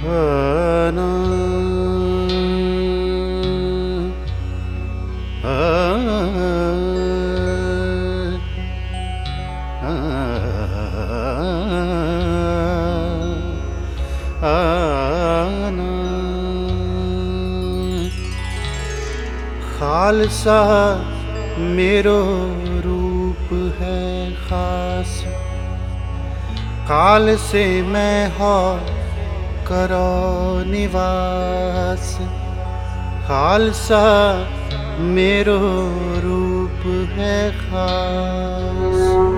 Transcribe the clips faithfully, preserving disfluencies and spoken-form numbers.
आना आना खालसा मेरो रूप है खास, काल से मैं हो करो निवास। खालसा मेरो रूप है खास।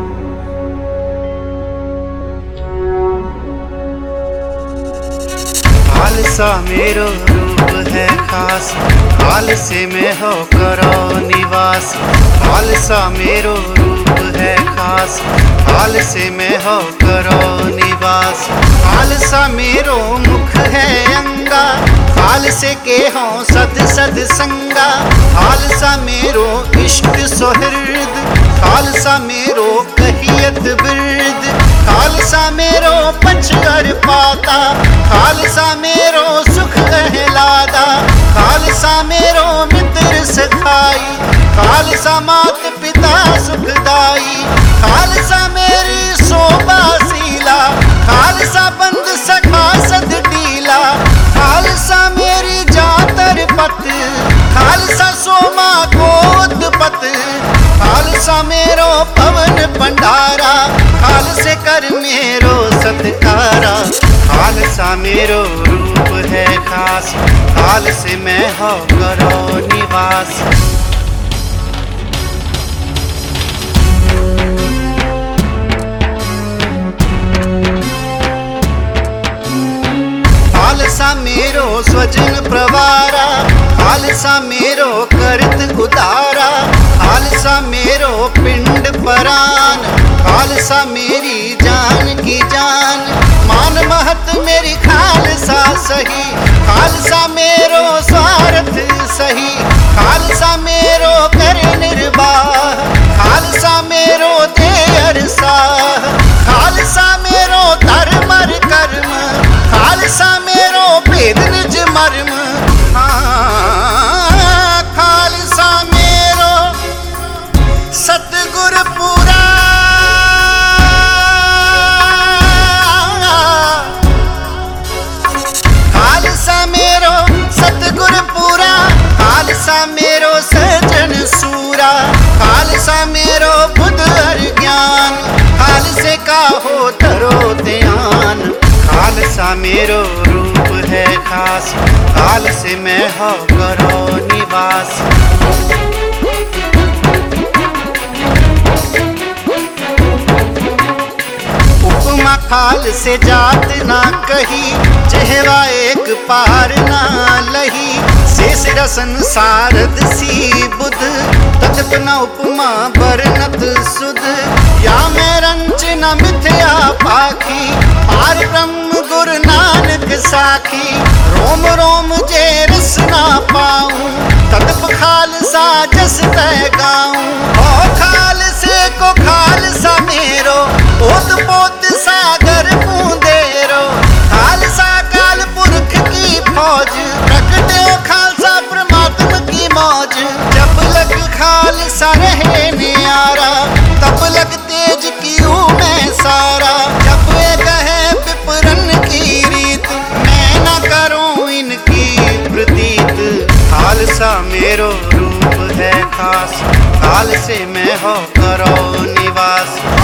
खालसा मेरो रूप है खास, काल से मैं हो करो निवास। खालसा मेरो रूप है खास, काल से मैं हो करो निवास। खालसा मेरो मुख है अंगा, काल से के हो सद सद संगा। खालसा मेरो इष्ट सुहृद, खालसा मेरो कहियत बिरद। खालसा मेरो पचर पाता, खालसा मेरो सुख कहलादा। खालसा मेरो मित्र सखाई, खालसा मात पिता सुखदाई। खालसा मेरी शोभा शीला, खालसा बंद सखा सद डीला। खालसा मेरी जातर पत, खालसा सोमा गोद पत। खालसा मेरो पवन भंडारा, खालसे कर मेरो सत्कारा। खालसा मेरो रूप है खास, काल से मैं हो करो निवास। खालसा मेरो स्वजन प्रवारा, खालसा मेरो करत उदारा। खालसा मेरो पिंड परान, खालसा मेरी जान की जान। मान महत मेरी खालसा सही, खालसा मेरो स्वार्थ सही। खालसा मेरो कर निर्वाह, खालसा मेरो दे अरसाह। खालसा मेरो धर्मर कर्म, खालसा मेरो भेद निज मर्म। हाँ, खालसा मेरो सतगुर पूरा। खालसा मेरो सतगुर पूरा, खालसा मेरो सजन सूरा। खालसा मेरो बुध हर ज्ञान, खालसे का हो धरो ध्यान। खालसा मेरो रूप है खास, काल से मैं हो करो निवास। उपमा खाल से जात ना कही, जेहवा एक पार ना लही। शेष रसन सारद सी बुध, तत्पना उपमा बरनत सुध। या मैं रंच न मिथ्या पाखी, पार ब्रह्म गुरु नानक साखी। रोम रोम जे रस ना पाऊं, तत्प खालसा जस तय गाऊं। ओ खालसे को खालसा मेरो, ओत पोत सागर बूंदेरो। खालसा काल पुरख की फौज, प्रगटे खालसा परमात्मा की मौज। जब लग खालसा रहे न्यारा, तब लग तेज की मैं सारा। जब वे कहे विपरन की रीत, मैं न करूं इनकी प्रतीत। खालसा मेरो रूप है खास, काल से मैं हो करो निवास।